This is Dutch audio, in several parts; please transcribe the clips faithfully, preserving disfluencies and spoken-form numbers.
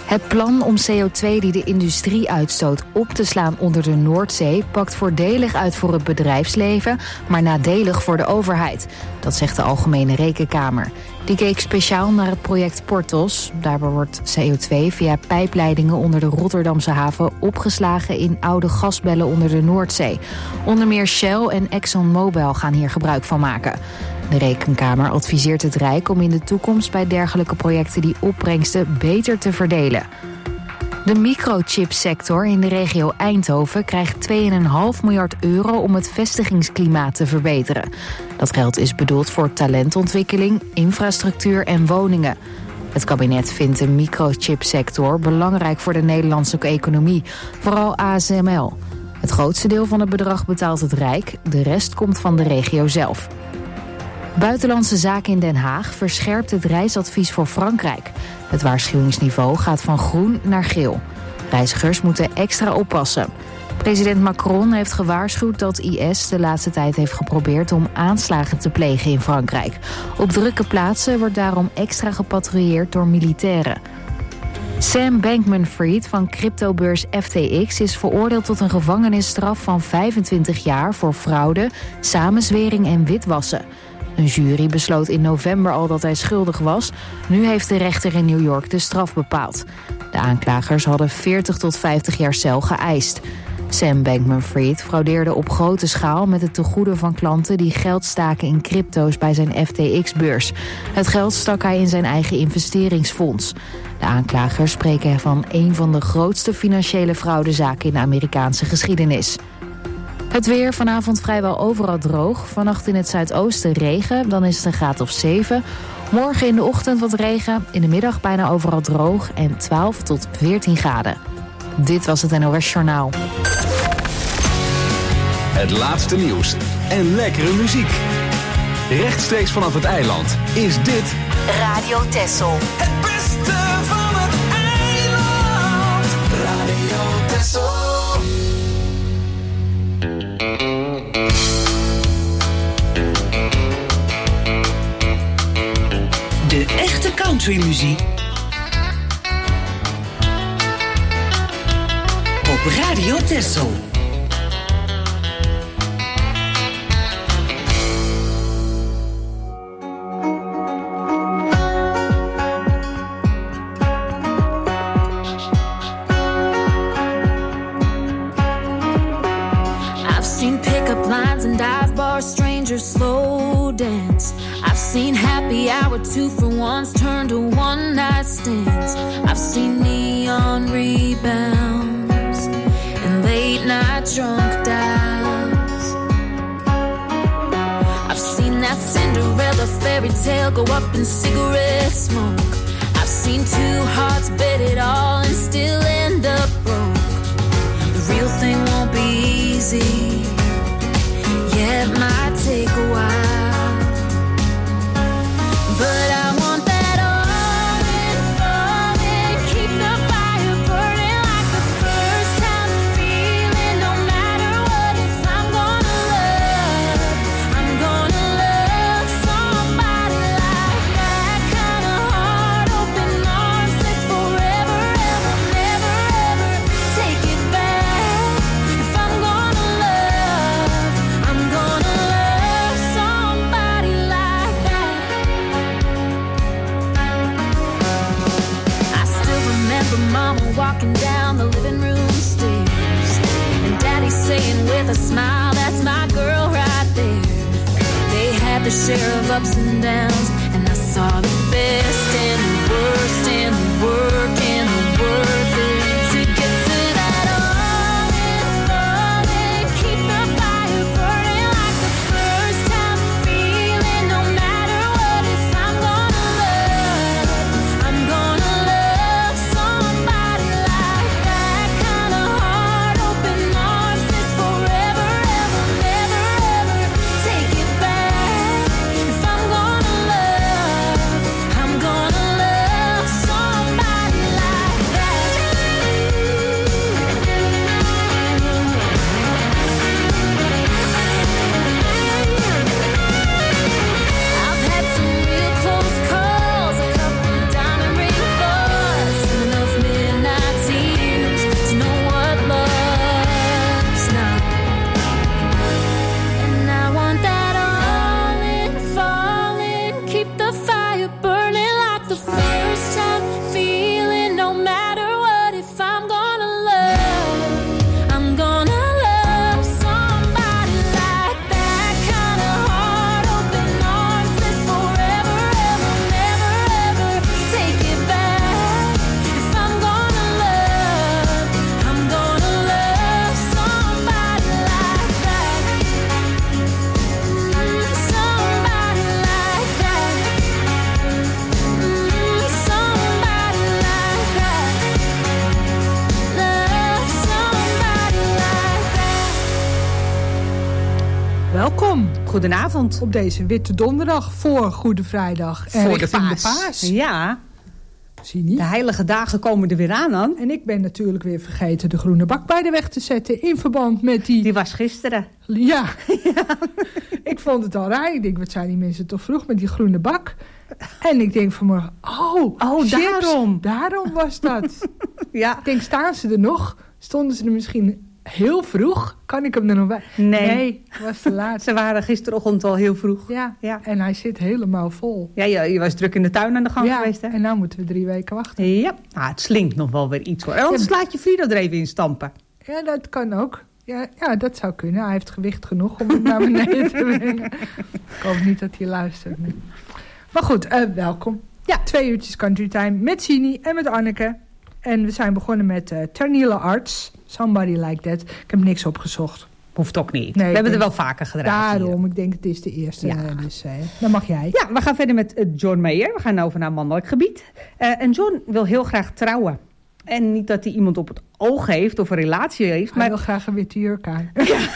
Het plan om C O twee die de industrie uitstoot op te slaan onder de Noordzee pakt voordelig uit voor het bedrijfsleven, maar nadelig voor de overheid. Dat zegt de Algemene Rekenkamer. Die keek speciaal naar het project Porthos. Daarbij wordt C O twee via pijpleidingen onder de Rotterdamse haven opgeslagen in oude gasbellen onder de Noordzee. Onder meer Shell en ExxonMobil gaan hier gebruik van maken. De Rekenkamer adviseert het Rijk om in de toekomst bij dergelijke projecten die opbrengsten beter te verdelen. De microchipsector in de regio Eindhoven krijgt twee komma vijf miljard euro om het vestigingsklimaat te verbeteren. Dat geld is bedoeld voor talentontwikkeling, infrastructuur en woningen. Het kabinet vindt de microchipsector belangrijk voor de Nederlandse economie, vooral A S M L. Het grootste deel van het bedrag betaalt het Rijk, de rest komt van de regio zelf. Buitenlandse Zaken in Den Haag verscherpt het reisadvies voor Frankrijk. Het waarschuwingsniveau gaat van groen naar geel. Reizigers moeten extra oppassen. President Macron heeft gewaarschuwd dat I S de laatste tijd heeft geprobeerd om aanslagen te plegen in Frankrijk. Op drukke plaatsen wordt daarom extra gepatrouilleerd door militairen. Sam Bankman-Fried van cryptobeurs F T X is veroordeeld tot een gevangenisstraf van vijfentwintig jaar voor fraude, samenzwering en witwassen. Een jury besloot in november al dat hij schuldig was. Nu heeft de rechter in New York de straf bepaald. De aanklagers hadden veertig tot vijftig jaar cel geëist. Sam Bankman-Fried fraudeerde op grote schaal met het tegoeden van klanten die geld staken in crypto's bij zijn F T X-beurs. Het geld stak hij in zijn eigen investeringsfonds. De aanklagers spreken van een van de grootste financiële fraudezaken in de Amerikaanse geschiedenis. Het weer, vanavond vrijwel overal droog. Vannacht in het zuidoosten regen, dan is het een graad of zeven. Morgen in de ochtend wat regen, in de middag bijna overal droog en twaalf tot veertien graden. Dit was het N O S Journaal. Het laatste nieuws en lekkere muziek. Rechtstreeks vanaf het eiland is dit Radio Texel. Het beste van het eiland. Radio Texel. De echte countrymuziek op Radio Texel. I've seen pickup lines and dive bars, strangers slow dance. I've seen happy hour two for ones turn to one night stands. I've seen neon rebounds and late night drunk dives. I've seen that Cinderella fairy tale go up in cigarette smoke. I've seen two hearts bet it all and still end up broke. The real thing won't be easy. Yeah, it might take a while, but I want that all in fun and keep the fire burning like the first time feeling. No matter what it's, I'm gonna love, I'm gonna love somebody like that kind of heart, open arms, says forever, ever, never, ever take it back. If I'm gonna love, I'm gonna love somebody like that. I still remember Mama walking down the living room stairs and Daddy saying with a smile, that's my girl right there. They had their share of ups and downs, and I saw the best and the worst and the work and the worth it to get to that all in fun and keep the fire burning like the first time feeling. No matter what it's, I'm gonna love, I'm gonna love somebody like that kind of heart, open arms, says forever, ever, never, ever take it back. If I'm gonna love, I'm gonna love somebody Goedenavond. Op deze witte donderdag voor Goede Vrijdag. En voor de richting paas. de paas. Ja. Zie je niet? De heilige dagen komen er weer aan dan. En ik ben natuurlijk weer vergeten de groene bak bij de weg te zetten. In verband met die... Die was gisteren. Ja. ja. Ik vond het al raar. Ik denk, wat zijn die mensen toch vroeg met die groene bak? En ik denk vanmorgen, oh, oh chips, daarom. Daarom was dat. Ja. Ik denk, staan ze er nog? Stonden ze er misschien heel vroeg? Kan ik hem er nog bij? Nee. Nee, was te laat. Ze waren gisterochtend al heel vroeg. Ja, ja. En hij zit helemaal vol. Ja, je, je was druk in de tuin aan de gang ja, geweest, hè? En nou moeten we drie weken wachten. Ja, ah, het slinkt nog wel weer iets hoor. En anders Ja. laat je Frido er even in stampen. Ja, dat kan ook. Ja, ja, dat zou kunnen. Hij heeft gewicht genoeg om het naar beneden te brengen. Ik hoop niet dat hij luistert. Nee. Maar goed, uh, welkom. Ja, twee uurtjes Country Time met Sini en met Anneke. En we zijn begonnen met uh, Ternille Arts. Somebody Like That. Ik heb niks opgezocht. Hoeft ook niet. Nee, we hebben denk, er wel vaker gedraaid. Daarom, hier. ik denk het is de eerste. Ja. Uh, dus uh, dan mag jij. Ja, we gaan verder met uh, John Mayer. We gaan over naar mannelijk gebied. Uh, en John wil heel graag trouwen. En niet dat hij iemand op het oog heeft of een relatie heeft. Hij maar wil graag een witte jurk aan.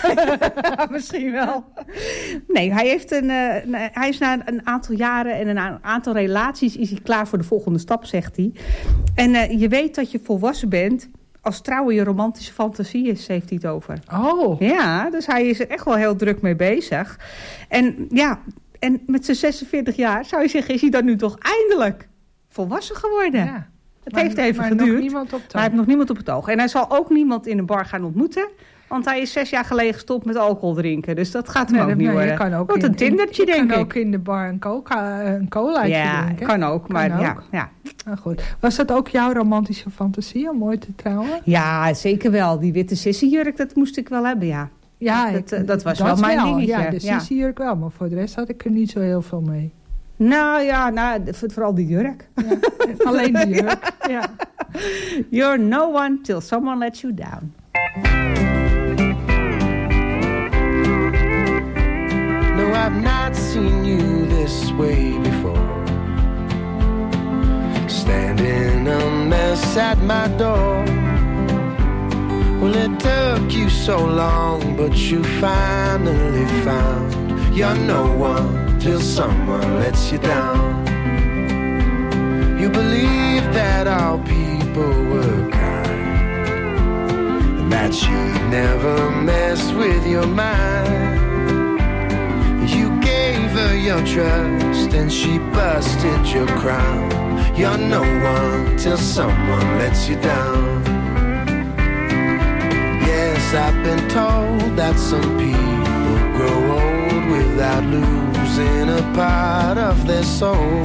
Ja, misschien wel. Nee, hij, heeft een, uh, hij is na een aantal jaren en een aantal relaties is hij klaar voor de volgende stap, zegt hij. En uh, je weet dat je volwassen bent als trouwen je romantische fantasie is, heeft hij het over. Oh. Ja, dus hij is er echt wel heel druk mee bezig. En ja, en met zijn zesenveertig jaar zou je zeggen, is hij dan nu toch eindelijk volwassen geworden? Ja. Het maar, heeft even maar geduurd. Nog niemand op maar hij heeft nog niemand op het oog. En hij zal ook niemand in een bar gaan ontmoeten. Want hij is zes jaar geleden gestopt met alcohol drinken. Dus dat gaat hem Nee, ook dat, niet nee, worden. je kan ook Wordt in, een tindertje, je denk kan ik. ook in de bar een, coca, een colaatje ja, drinken. kan ook. Maar kan ja, ook. ja. Nou goed. Was dat ook jouw romantische fantasie om ooit te trouwen? Ja, zeker wel. Die witte sissenjurk, dat moest ik wel hebben, ja. Ja, dat, ik, dat was wel mijn dingetje. Ja, de ja. sissenjurk wel. Maar voor de rest had ik er niet zo heel veel mee. Nou ja, nou, vooral die jurk. Ja, alleen de jurk. Ja. You're no one till someone lets you down. No, I've not seen you this way before. Standing a mess at my door. Well, it took you so long, but you finally found you're no one till someone lets you down. You believe that all people were kind, and that she'd never mess with your mind. You gave her your trust and she busted your crown. You're no one till someone lets you down. Yes, I've been told that some people grow old without losing a part of their soul.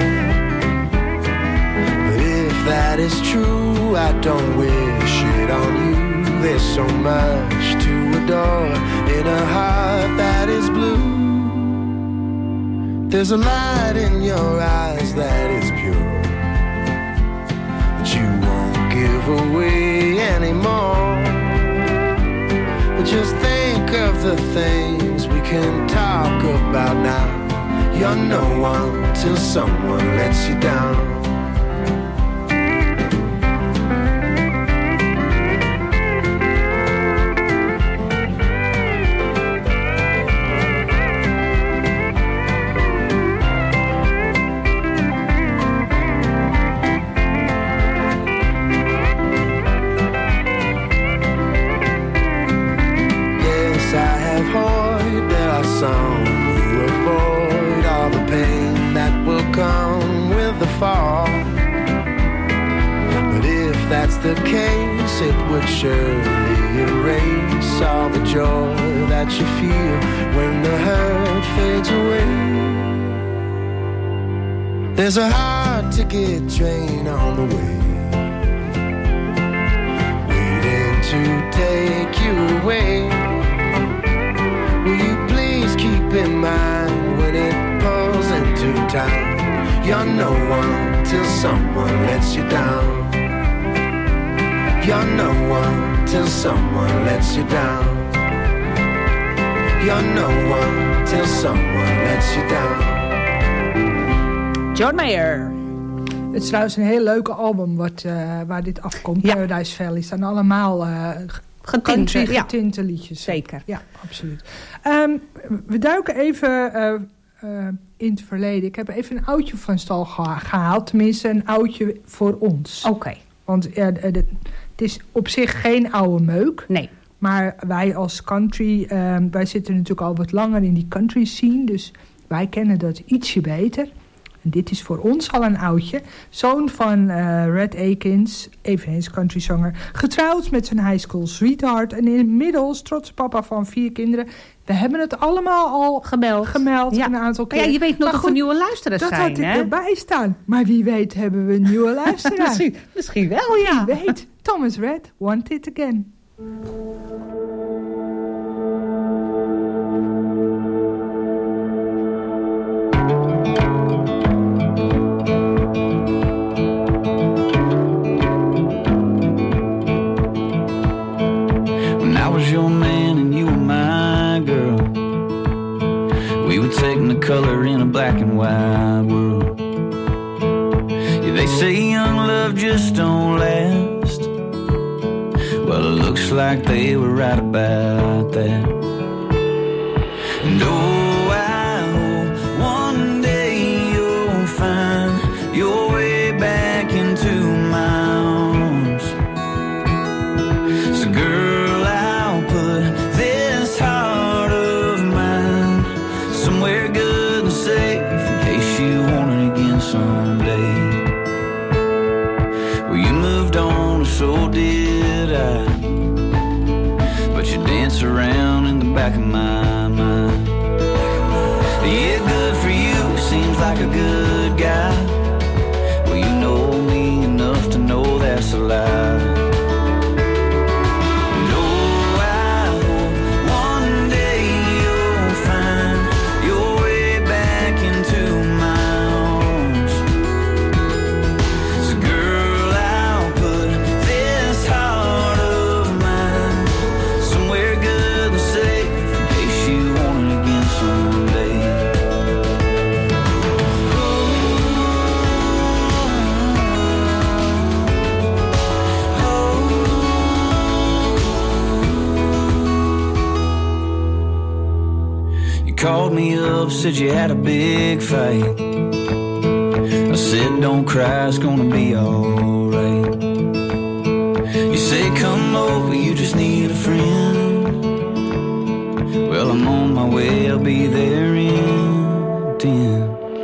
But if that is true, I don't wish it on you. There's so much to adore in a heart that is blue. There's a light in your eyes that is pure, that you won't give away anymore. But just think of the things we can talk about now. You're no one till someone lets you down. The case, it would surely erase all the joy that you feel when the hurt fades away. There's a hard-to-get train on the way, waiting to take you away. Will you please keep in mind when it pulls into town, you're no one till someone lets you down. You're no one till someone lets you down. You're no one till someone lets you down. John Mayer. Het is trouwens een heel leuke album wat, uh, waar dit afkomt. Ja. Paradise Valley. Staan allemaal uh, Getinte, country ja. getinte liedjes. Zeker. Ja, absoluut. Um, we duiken even uh, uh, in het verleden. Ik heb even een oudje van stal geha- gehaald. Tenminste, een oudje voor ons. Oké. Okay. Want uh, de, de, het is op zich geen oude meuk. Nee. Maar wij als country, uh, wij zitten natuurlijk al wat langer in die country scene. Dus wij kennen dat ietsje beter. En dit is voor ons al een oudje. Zoon van uh, Red Akins, eveneens countryzanger. Getrouwd met zijn high school sweetheart. En inmiddels trotse papa van vier kinderen. We hebben het allemaal al gemeld, gemeld ja. een aantal keer. Maar ja, je weet nog of er nieuwe luisteraars dat zijn. Dat had hè? ik erbij staan. Maar wie weet hebben we een nieuwe luisteraar. misschien, misschien wel, ja. Wie weet. Thomas Red, Want It Again. Your man and you were my girl. We were taking the color in a black and white world. Yeah, they say young love just don't last. Well, it looks like they were right about that. And oh, I hope one day you'll find your way back into my arms. So girl, so did I. But you dance around in the back of my mind. Yeah, good for you, seems like a good guy. Well, you know me enough to know that's a lie. Called me up, said you had a big fight. I said don't cry, it's gonna be alright. You say come over, you just need a friend. Well, I'm on my way, I'll be there in ten.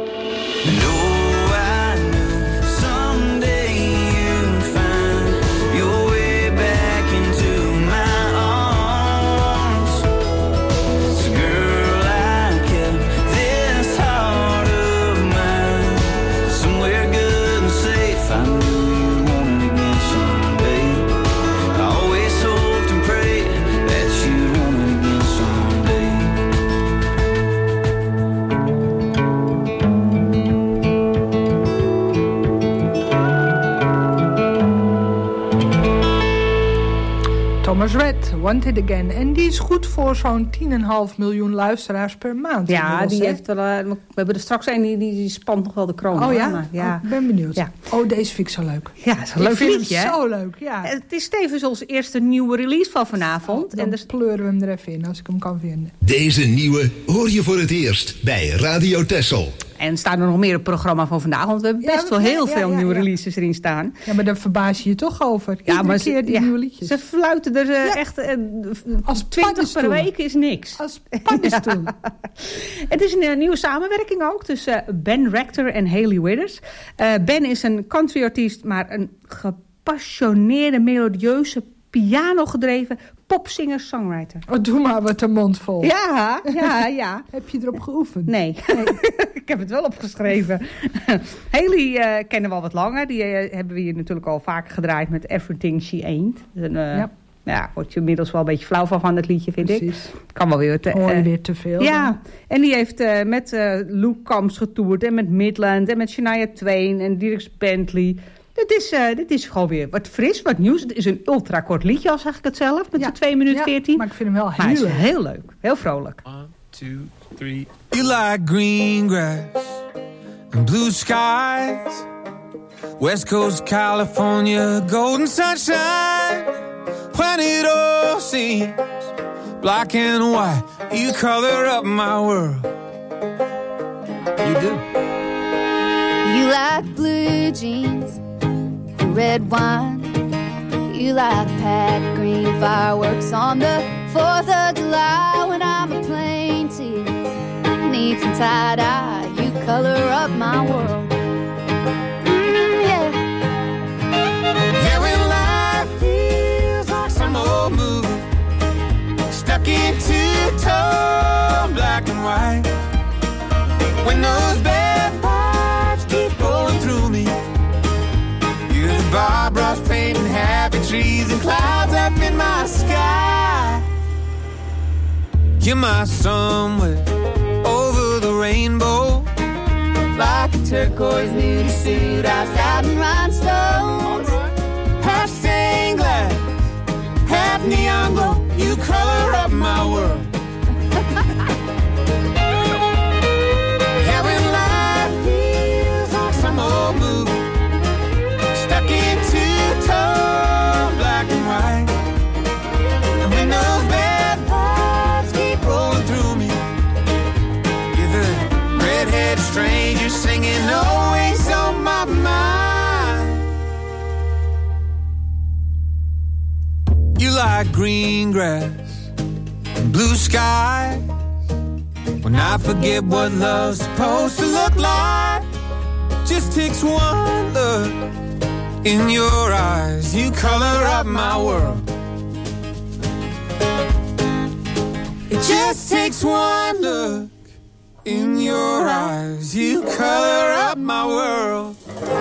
Thomas Red, Want It Again. En die is goed voor zo'n tien komma vijf miljoen luisteraars per maand. Ja, die he? heeft wel, uh, we hebben er straks een, die, die spant nog wel de kroon. Oh ja? Maar, ja. Oh, ik ben benieuwd. Ja. Oh, deze vind ik zo leuk. Ja, het is een leuk liedje. Het zo leuk, ja. Het is tevens onze eerste nieuwe release van vanavond. Oh, dan en dus pleuren we hem er even in als ik hem kan vinden. Deze nieuwe hoor je voor het eerst bij Radio Texel. En staan er nog meer op het programma van vandaag? Want we hebben best ja, wel heel ja, veel ja, nieuwe ja. releases erin staan. Ja, maar daar verbaas je je toch over. Iedere ja, maar keer die ja, nieuwe liedjes. Ze fluiten er uh, ja. echt uh, als twintig per week is niks. Als paddenstoel. Ja. Het is een uh, nieuwe samenwerking ook tussen uh, Ben Rector en Hailey Withers. Uh, Ben is een countryartiest, maar een gepassioneerde, melodieuze, piano-gedreven popsinger-songwriter. Oh, doe maar wat de mond vol. Ja, ja, ja. Heb je erop geoefend? Nee, nee. Ik heb het wel opgeschreven. Hailey uh, kennen we al wat langer. Die uh, hebben we hier natuurlijk al vaker gedraaid met Everything She Ain't. Een, uh, ja. Ja, word je inmiddels wel een beetje flauw van van het liedje, vind Precies. ik. Kan wel weer te... Hoor je uh, weer te veel. Ja, dan. En die heeft uh, met uh, Luke Combs getoerd en met Midland en met Shania Twain en Dierks Bentley. Dit is, uh, dit is gewoon weer wat fris, wat nieuws. Het is een ultra kort liedje, al zeg ik het zelf, met ja. z'n twee minuten veertien. Ja, maar ik vind hem wel heel maar leuk. hij is heel leuk, heel vrolijk. One, two, three. You like green grass and blue skies, West Coast California, golden sunshine, when it all seems black and white, you color up my world. You do. You like blue jeans, red wine. You like packed green fireworks on the fourth of July. When I'm a plain tee, need some tie-dye. You color up my world. Mm, yeah. Yeah, when life feels like some old movie, stuck in two-tone black and white. When those bad vibes keep rolling through me, you're the Bob Ross painting happy trees and clouds up in my sky. You're my somewhere over the rainbow, like a turquoise nudie suit outside in rhinestones. Half stained glass, half neon glow, you color up my world. Yeah, when life feels like some old movie, stuck in two-tone black and white. And when those bad vibes keep rolling through me, you're the redhead stranger singing always on my mind. You like green grass and blue skies. When I forget what love's supposed to look like, just takes one look in your eyes, you color up my world. It just takes one look in your eyes, you color up my world.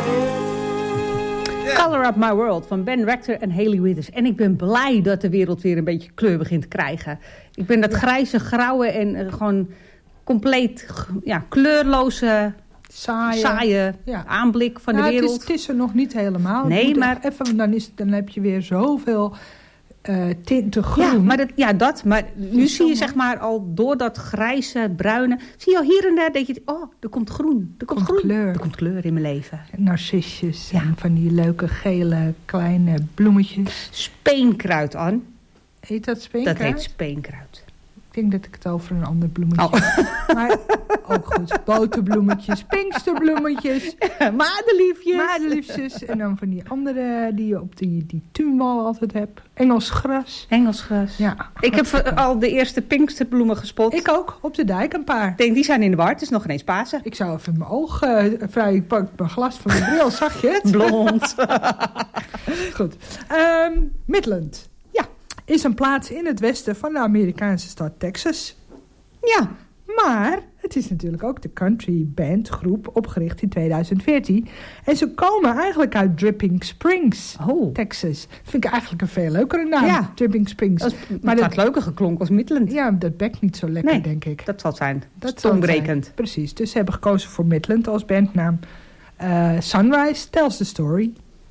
Color Up My World van Ben Rector en Hayley Withers. En ik ben blij dat de wereld weer een beetje kleur begint te krijgen. Ik ben dat ja. grijze, grauwe en uh, gewoon compleet ja, kleurloze, saaie, saaie ja. aanblik van nou, de wereld. Het is, het is er nog niet helemaal. Nee, maar even, dan, is, dan heb je weer zoveel uh, tinten groen. Ja, maar dat, ja, dat. Maar nu zie je zeg maar al door dat grijze, bruine, zie je al hier en daar dat je, oh, er komt groen. Er komt, komt groen. Kleur. Er komt kleur in mijn leven. Narcissus ja. en van die leuke gele kleine bloemetjes. Speenkruid, Anne. Heet dat speenkruid? Dat heet speenkruid. Ik denk dat ik het over een ander bloemetje heb. Oh. Maar ook goed. Boterbloemetjes, pinksterbloemetjes. Madeliefjes. Madeliefjes. En dan van die andere die je op die, die tuinwal altijd hebt. Engels gras. Engels gras. Ja. Ik heb uh, al de eerste pinksterbloemen gespot. Ik ook. Op de dijk een paar. Ik denk, die zijn in de war. Het is nog ineens Pasen. Ik zou even mijn oog uh, vrij... Ik pak mijn glas van mijn bril. Zag je het? Blond. Goed. Um, Midland. Is een plaats in het westen van de Amerikaanse stad Texas. Ja, maar het is natuurlijk ook de country band groep opgericht in tweeduizend veertien. En ze komen eigenlijk uit Dripping Springs, oh. Texas. Vind ik eigenlijk een veel leukere naam, ja. Dripping Springs. Dat is, maar dat had leuker geklonken als Midland. Ja, dat bekt niet zo lekker, nee, denk ik. dat zal zijn. Dat Stonebrekend. Precies, dus ze hebben gekozen voor Midland als bandnaam. Uh, Sunrise tells the story.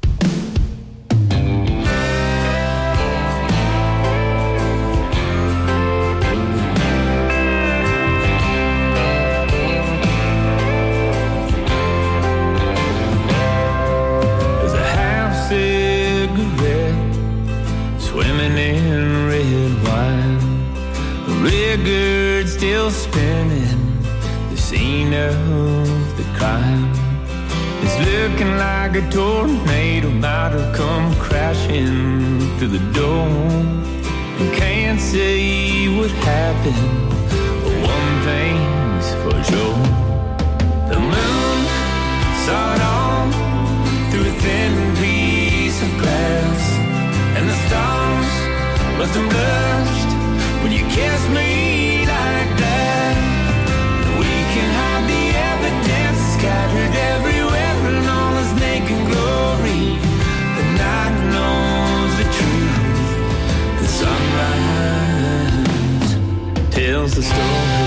Record still spinning, the scene of the crime is looking like a tornado might have come crashing through the door. And can't say what happened, but one thing's for sure: the moon saw it all through a thin piece of glass, and the stars must have blushed when you kiss me like that. We can hide the evidence scattered everywhere in all its naked glory. The night knows the truth. The sunrise tells the story.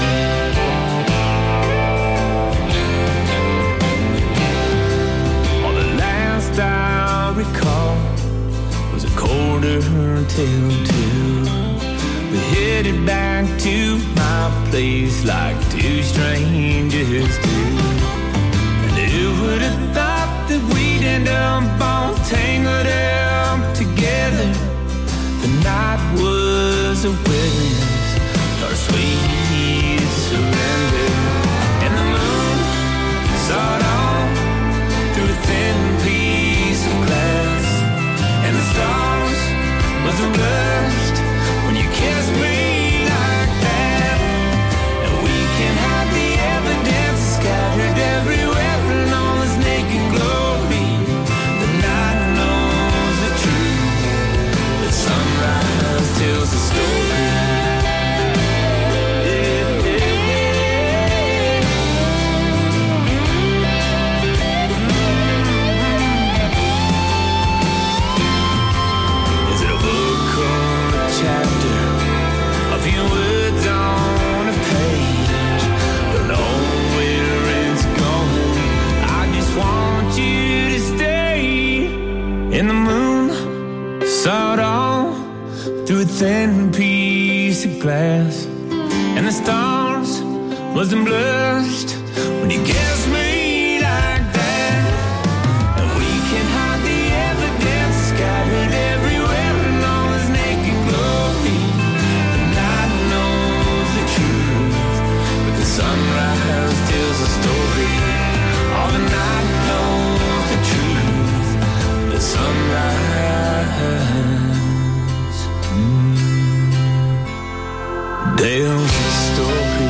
All the last I recall was a quarter till two. We headed back to my place like two strangers do. And who would have thought that we'd end up all tangled up together? The night was a witness to our sweet surrender. And the moon saw it all through a thin piece of glass. And the stars was a burst when you kissed me like that. And we can hide the evidence scattered everywhere in all this naked glory. The night knows the truth. The sunrise tells the story. And the moon saw it all through a thin piece of glass. And the stars wasn't blushed when you kissed me like that. And we can hide the evidence scattered everywhere in all this naked glory. The night knows the truth, but the sunrise tells the story. All the night knows the truth. The sunrise mm, tells the story.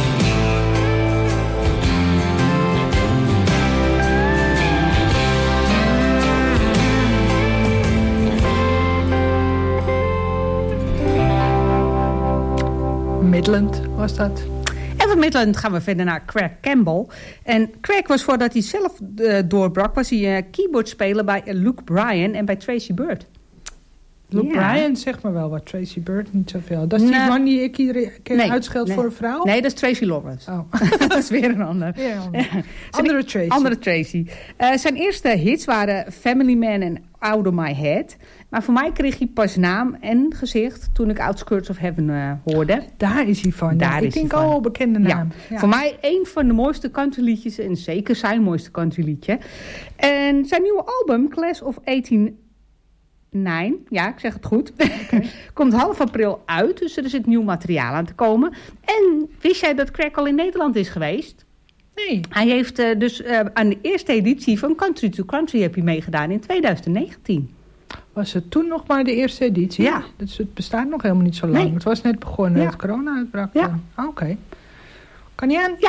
Midland was dat. En van Midland gaan we verder naar Craig Campbell. En Craig was voordat hij zelf uh, doorbrak, was hij uh, keyboardspeler bij uh, Luke Bryan en bij Tracy Byrd. Luke Ja. Bryan, zeg maar wel wat. Tracy Byrd, niet zoveel. Dat is die Nee. man die ik iedere keer Nee, uitscheld nee. voor een vrouw? Nee, dat is Tracy Lawrence. Oh. Dat is weer een ander. Ja, ander. Ja. Andere Tracy. Andere Tracy. Uh, zijn eerste hits waren Family Man en Out of My Head. Maar voor mij kreeg hij pas naam en gezicht toen ik Outskirts of Heaven uh, hoorde. Daar is hij van. Daar ja, is ik denk hij van. al bekende naam. Ja. Ja. Voor mij een van de mooiste countryliedjes en zeker zijn mooiste countryliedje. En zijn nieuwe album, Class of achttien negen, ja, ik zeg het goed, okay. komt half april uit. Dus er is het nieuw materiaal aan te komen. En wist jij dat Craig al in Nederland is geweest? Nee. Hij heeft uh, dus uh, aan de eerste editie van Country to Country heb je meegedaan in twintig negentien. Was het toen nog maar de eerste editie? Ja. Dus het bestaat nog helemaal niet zo lang. Nee. Het was net begonnen, Ja. het corona-uitbrak. Ja. Ah, Oké. Okay. Kan je aan? Ja.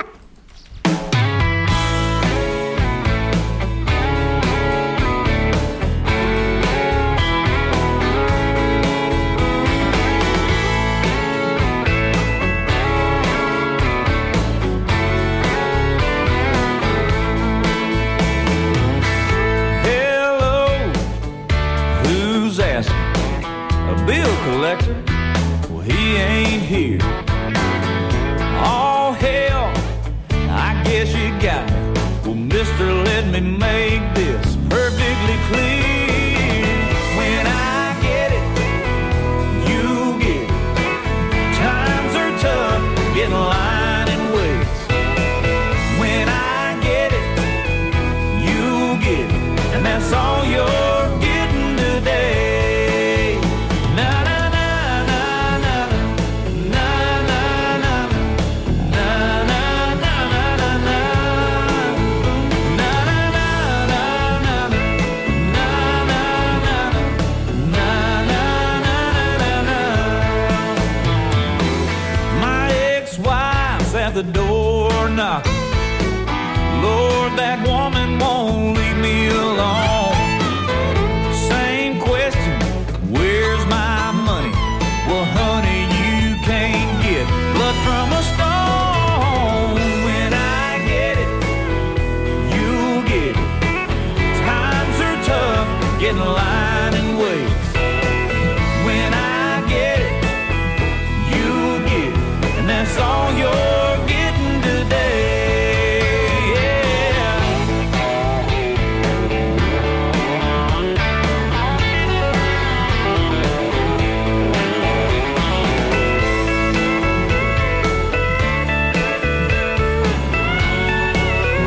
A bill collector, well, he ain't here. Oh, hell, I guess you got me. Well, mister, let me make this perfectly clear. When I get it, you get it. Times are tough, get in line and wait. When I get it, you get it. And that's all you're getting today. The door knocking. Lord, that woman won't leave me alone. Same question, where's my money? Well, honey, you can't get blood from a stone. When I get it, you'll get it. Times are tough, get in line and wait. When I get it, you'll get it. And that's all yours.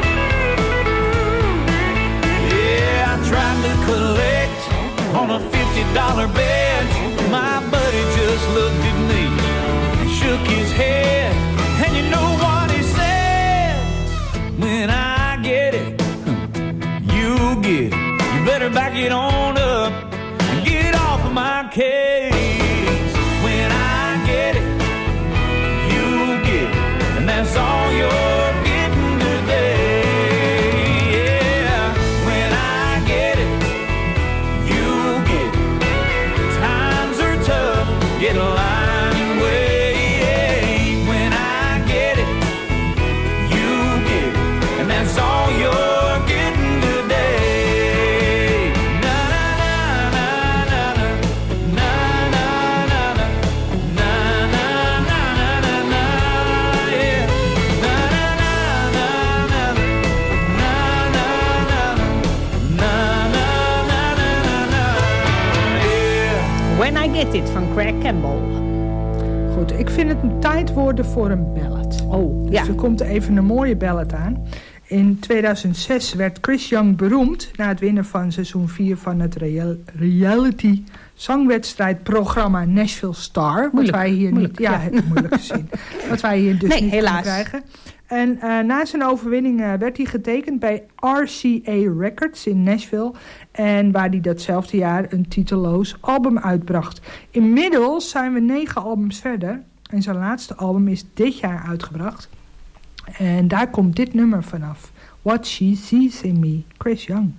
On a fifty fifty dollar bet. My buddy just looked at me and shook his head. And you know what he said? When I get it, you get it. You better back it on up and get off of my case. When I get it, you get it. And that's all you're getting today. Yeah, when I get it, you get it. Times are tough, get a line way. When I get it, you get it. And that's all you're getting today. Na na na na na na na na na na na na na na yeah. Na na na na na na na na na na na yeah. When I Get It van Craig Campbell. Goed, ik vind het een tijd worden voor een ballad. Oh, ja. Dus er komt even een mooie ballad aan. In tweeduizend zes werd Chris Young beroemd na het winnen van seizoen vier van het real, reality zangwedstrijdprogramma Nashville Star. Moeilijk, wat wij hier moeilijk, niet, ja, ja. het moeilijk te zien. Wat wij hier dus Nee, niet helaas. kunnen krijgen. En uh, na zijn overwinning uh, werd hij getekend bij R C A Records in Nashville. En waar hij datzelfde jaar een titeloos album uitbracht. Inmiddels zijn we negen albums verder. En zijn laatste album is dit jaar uitgebracht. En daar komt dit nummer vanaf. What She Sees in Me, Chris Young.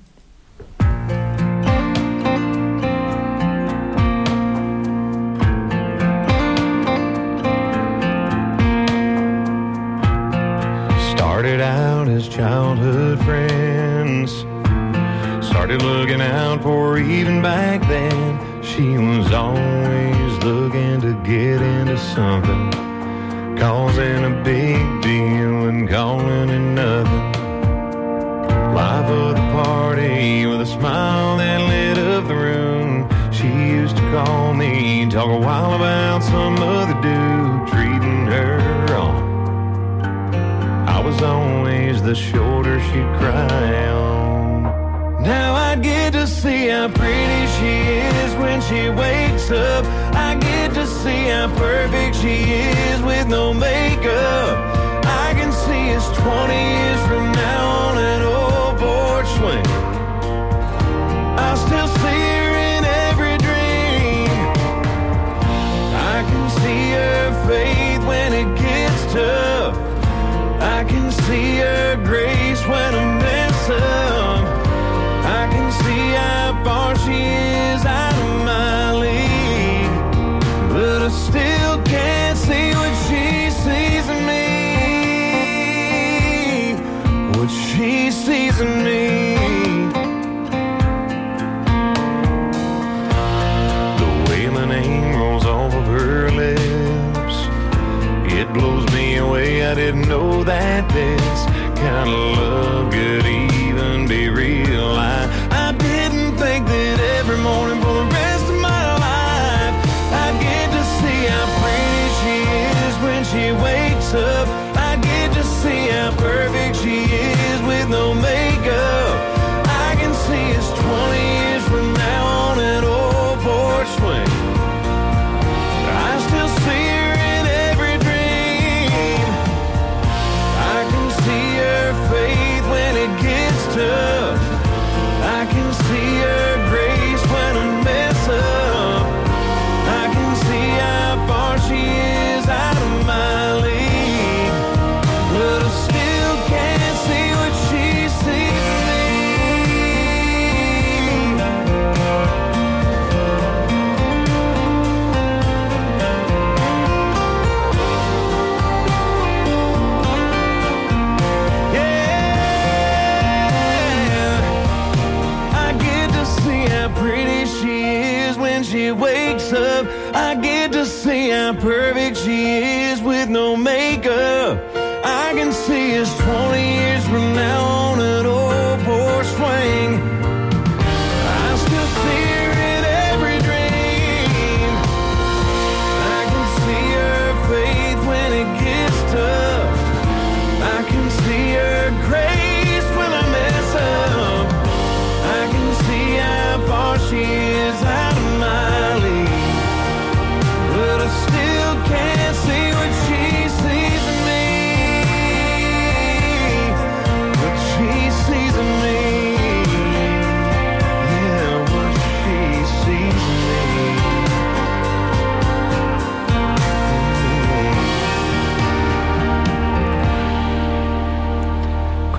Started out as childhood friends. Started looking out for her even back then. She was always looking to get into something, causing a big deal and calling it nothing. Life of the party with a smile that lit up the room. She used to call me, talk a while about some other dude treating her wrong. I was always the shoulder she'd cry on. Now I get to see how pretty she is when she wakes up. I get to see how perfect she is with no makeup. I can see us twenty years from now on an old porch swing. I still see her in every dream. I can see her faith when it gets tough. I can see her grace when I mess up. I can see how far she is out of my league, but I still can't see what she sees in me. What she sees in me. The way my name rolls off of her lips, it blows me away. I didn't know that this kind of love could even be real. I, I didn't think that every morning for the rest of my life I get to see how pretty she is when she wakes up. I get to see how perfect she is with no makeup. I can see us twenty years from now on an old porch swing. I still see her in every dream. I can see her faith when it gets tough. I can see her grace when I mess up. I can see how far she is out of my league, but I still can't see what she sees in me. Pretty she is when she wakes up. I get to see how perfect she is with no makeup. I can see us twenty years from now on an old porch swing. I still see her in every dream. I can see her faith when it gets tough. I can see her grace when I mess up. I can see how far she is out of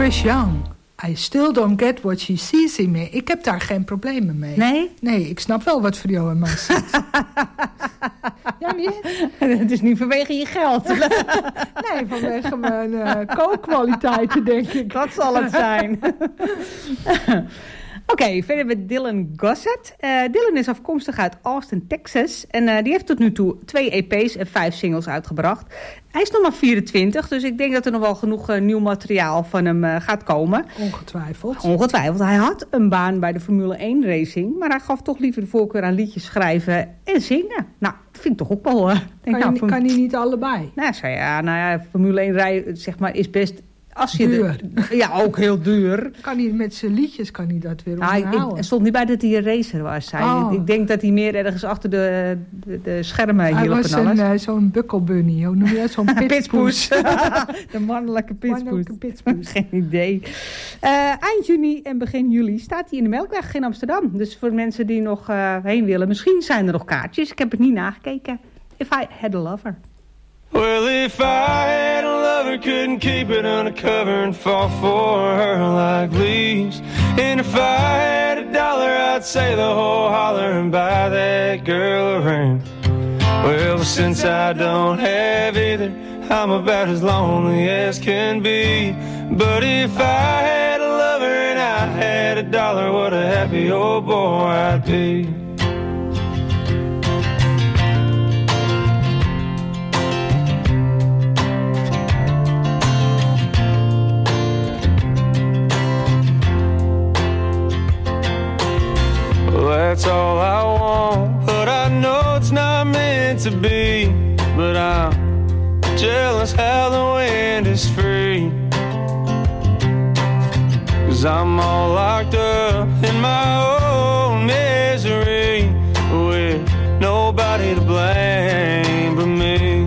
Joyce Young. I still don't get what she sees in me. Ik heb daar geen problemen mee. Nee? Nee, ik snap wel wat Frio en Mas ziet. Ja, niet? Het is niet vanwege je geld. Nee, vanwege mijn uh, kookkwaliteiten, denk ik. Dat zal het zijn. Oké, okay, verder met Dylan Gossett. Uh, Dylan is afkomstig uit Austin, Texas. En uh, die heeft tot nu toe twee E P's en vijf singles uitgebracht. Hij is nog maar vierentwintig, dus ik denk dat er nog wel genoeg uh, nieuw materiaal van hem uh, gaat komen. Ongetwijfeld. Ongetwijfeld. Hij had een baan bij de Formule één Racing, maar hij gaf toch liever de voorkeur aan liedjes schrijven en zingen. Nou, dat vind ik toch ook wel... Uh, denk, kan, nou, je, kan hij niet allebei? Nou, zo, ja, nou ja, Formule één rijden zeg maar, is best... Als je duur. De, ja, ook heel duur. Kan hij met zijn liedjes kan hij dat weer onderhouden? Nou, het stond niet bij dat hij een racer was. Hij, oh. Ik denk dat hij meer ergens achter de, de, de schermen hielp. Hij was een, uh, zo'n buckelbunny. Hoe noem je dat? Zo'n pitspoes. De mannelijke pitspoes. pitspoes. Geen idee. Uh, eind juni en begin juli staat hij in de Melkweg in Amsterdam. Dus voor mensen die nog uh, heen willen. Misschien zijn er nog kaartjes. Ik heb het niet nagekeken. If I Had a Lover. Well, if I had a lover, couldn't keep it undercover and fall for her like leaves. And if I had a dollar, I'd say the whole holler and buy that girl a ring. Well, since I don't have either, I'm about as lonely as can be. But if I had a lover and I had a dollar, what a happy old boy I'd be. That's all I want, but I know it's not meant to be. But I'm jealous how the wind is free. 'Cause I'm all locked up in my own misery, with nobody to blame but me.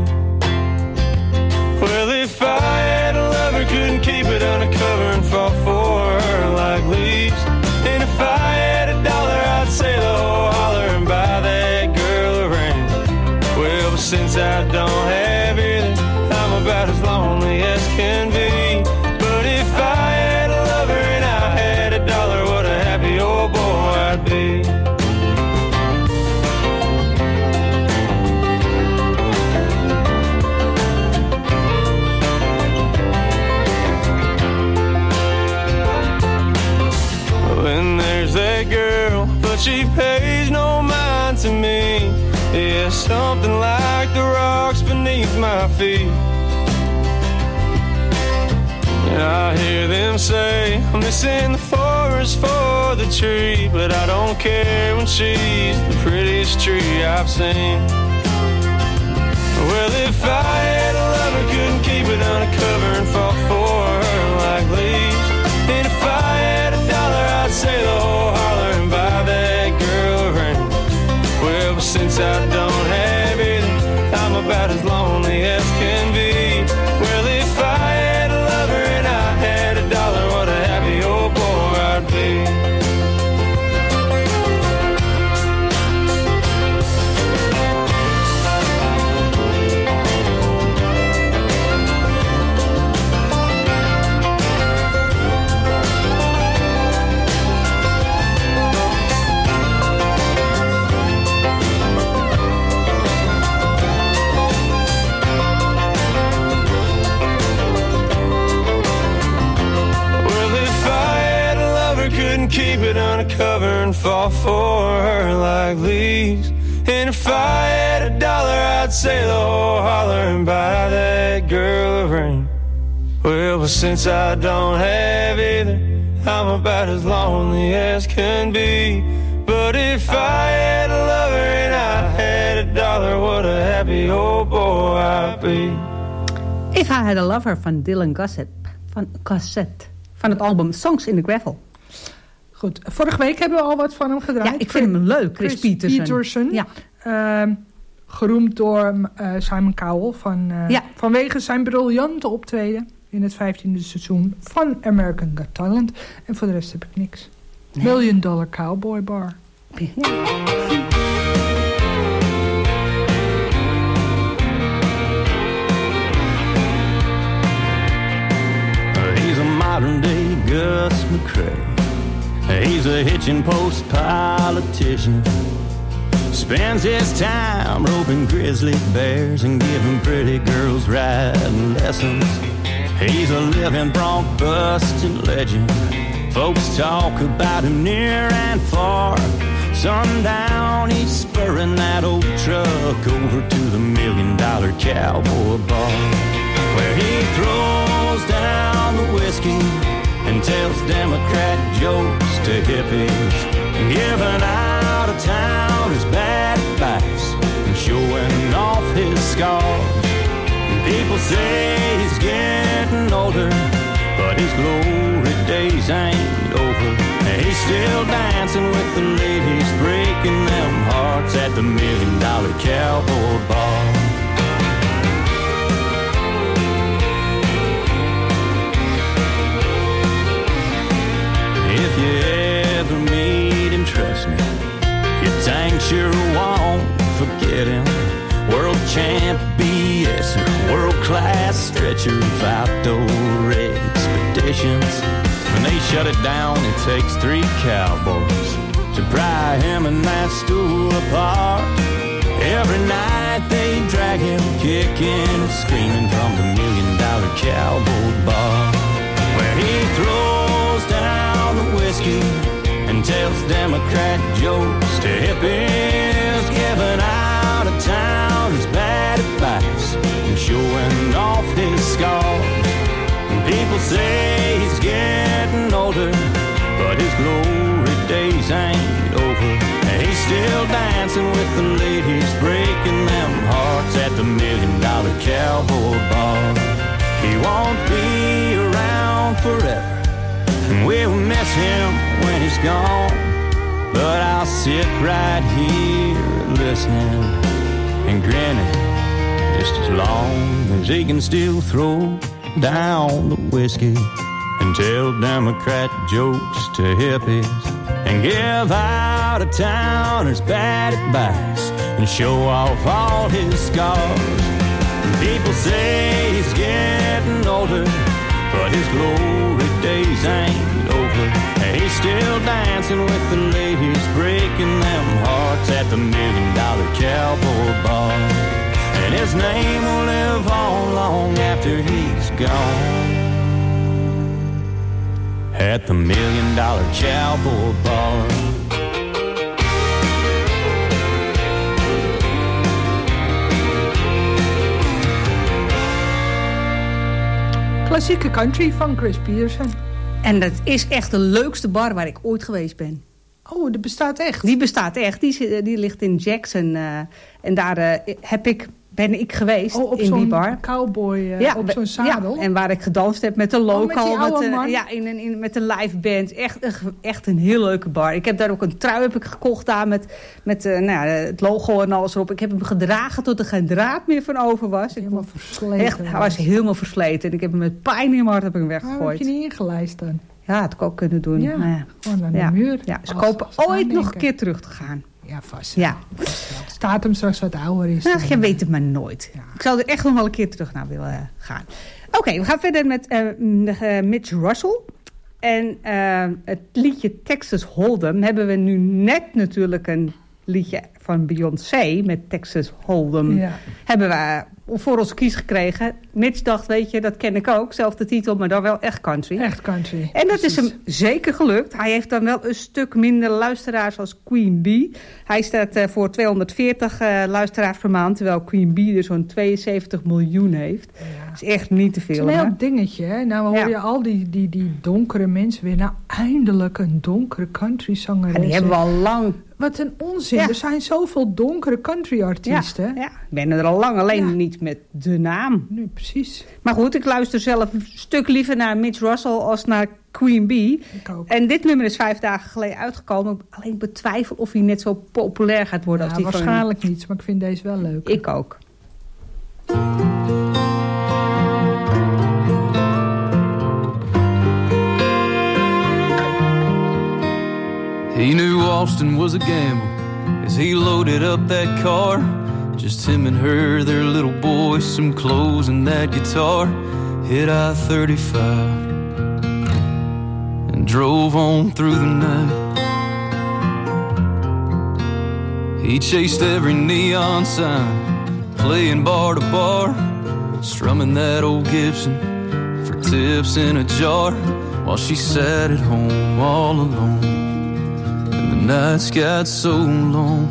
Well, if I had a lover, couldn't keep it undercover and fall for her like leaves. And if I had a dollar, I'd say the whole holler and buy that girl a ring. Well, but since I don't have either, I'm about as lonely as can be. But if I had a lover and I had a dollar, what a happy old boy I'd be. When there's that girl, but she pays no mind to me. Yeah, something like the rocks beneath my feet. And I hear them say I'm missing the forest for the tree, but I don't care when she's the prettiest tree I've seen. Well, if I had a lover, couldn't keep it undercover and fall for her like leaves. And if I had a dollar, I'd say the whole holler and buy that girl a ring. Well, but since I don't have it, I'm about as lonely as can be. Well, if I had a lover and I had a dollar, what a happy old boy I'd be. Keep it undercover and fall for her like leaves. And if I had a dollar, I'd say the whole holler and buy that girl a ring. Well, but since I don't have either, I'm about as lonely as can be. But if I had a lover and I had a dollar, what a happy old boy I'd be. If I Had a Lover van Dylan Gossett van, Gossett, van het album Songs in the Gravel. Goed, vorige week hebben we al wat van hem gedraaid. Ja, ik vind hem leuk, Chris, Chris Peterson. Peterson. Ja. Uh, geroemd door uh, Simon Cowell. Van, uh, ja. Vanwege zijn briljante optreden in het vijftiende seizoen van American Got Talent. En voor de rest heb ik niks. Nee. Million Dollar Cowboy Bar. Ja. He's a modern day hitching post politician. Spends his time roping grizzly bears and giving pretty girls riding lessons. He's a living bronc-busting legend. Folks talk about him near and far. Sundown, he's spurring that old truck over to the Million Dollar Cowboy Bar, where he throws down the whiskey and tells Democrat jokes to hippies, and giving out of towners bad advice and showing off his scars. And people say he's getting older, but his glory days ain't over. He's still dancing with the ladies, breaking them hearts at the Million Dollar Cowboy Bar. If you ever meet him, trust me, you dang sure won't forget him. World champ B S, world-class stretcher of outdoor expeditions. When they shut it down, it takes three cowboys to pry him and that stool apart. Every night they drag him, kicking and screaming from the Million Dollar Cowboy Bar, where he throws down the whiskey and tells Democrat jokes to hippies, giving out of towners bad advice and showing off his scars. And people say he's getting older, but his glory days ain't over. He's still dancing with the ladies, breaking them hearts at the Million Dollar Cowboy Bar. He won't be around forever, and we'll miss him when he's gone. But I'll sit right here listening and grinning just as long as he can still throw down the whiskey and tell Democrat jokes to hippies and give out of towners bad advice and show off all his scars. And people say he's getting older, but his glory days ain't over. He's still dancing with the ladies, breaking them hearts at the Million Dollar Cowboy Bar. And his name will live on long after he's gone at the Million Dollar Cowboy Bar. Klassieke country van Chris Peterson. En dat is echt de leukste bar waar ik ooit geweest ben. Oh, dat bestaat echt? Die bestaat echt. Die, die ligt in Jackson. Uh, en daar uh, heb ik, ben ik geweest oh, op in die bar. Cowboy, uh, ja, op zo'n zadel? Ja, en waar ik gedanst heb met de local. Oh, met met, uh, ja, in, in, met een live band. Echt, echt een heel leuke bar. Ik heb daar ook een trui heb ik gekocht daar met, met uh, nou ja, het logo en alles erop. Ik heb hem gedragen tot er geen draad meer van over was. Helemaal versleten. Echt, hij was helemaal versleten. En ik heb hem met pijn in mijn hart heb ik hem weggegooid. Waarom heb je niet ingelijst dan? Ja, dat had ik ook kunnen doen. Ja, maar ja. gewoon aan de ja. muur. Ja, ze als, kopen als ooit nog een keer terug te gaan. Ja, vast. Ja. Staat hem straks wat ouder is. Ach, je weet het maar nooit. Ja. Ik zou er echt nog wel een keer terug naar willen gaan. Oké, okay, we gaan verder met uh, uh, Mitch Russell. En uh, het liedje Texas Hold'em hebben we nu net natuurlijk een liedje van Beyoncé met Texas Hold'em. Ja. Hebben we voor ons kies gekregen. Mitch dacht, weet je, dat ken ik ook. Zelfde titel, maar dan wel echt country. Echt country. En dat Precies. is hem zeker gelukt. Hij heeft dan wel een stuk minder luisteraars als Queen Bee. Hij staat uh, voor tweehonderdveertig uh, luisteraars per maand. Terwijl Queen Bee er zo'n tweeënzeventig miljoen heeft. Ja. Dat is echt niet te veel. Het is een heel hè? dingetje. Hè? Nou hoor ja. je al die, die, die donkere mensen weer. Nou, eindelijk een donkere country zangeres. En die hebben we al lang. Wat een onzin. Ja. Er zijn zoveel donkere country-artiesten. Ja, ja. Ik ben er al lang, alleen ja. niet met de naam. Nee, precies. Maar goed, ik luister zelf een stuk liever naar Mitch Russell als naar Queen Bee. Ik ook. En dit nummer is vijf dagen geleden uitgekomen. Alleen betwijfel of hij net zo populair gaat worden. Ja, als die waarschijnlijk van... niet, maar ik vind deze wel leuk. Ik ook. He knew Austin was a gamble as he loaded up that car. Just him and her, their little boy, some clothes and that guitar. Hit I thirty-five and drove on through the night. He chased every neon sign, playing bar to bar, strumming that old Gibson for tips in a jar, while she sat at home all alone, and the nights got so long.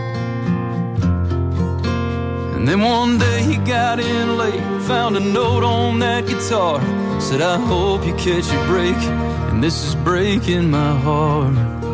And then one day he got in late, found a note on that guitar, said, I hope you catch your break, and this is breaking my heart.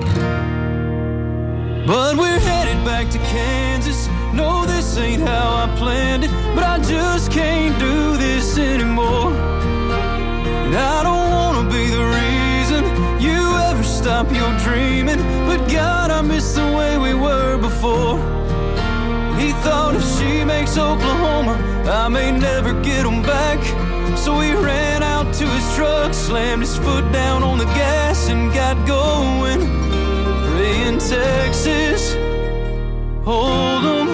But we're headed back to Kansas. No, this ain't how I planned it, but I just can't do this anymore. And I don't wanna be the reason you ever stop your dreaming, but God, I miss the way we were before. He thought if she makes Oklahoma, I may never get him back. So he ran out to his truck, slammed his foot down on the gas, and got going. Praying Texas, hold 'em.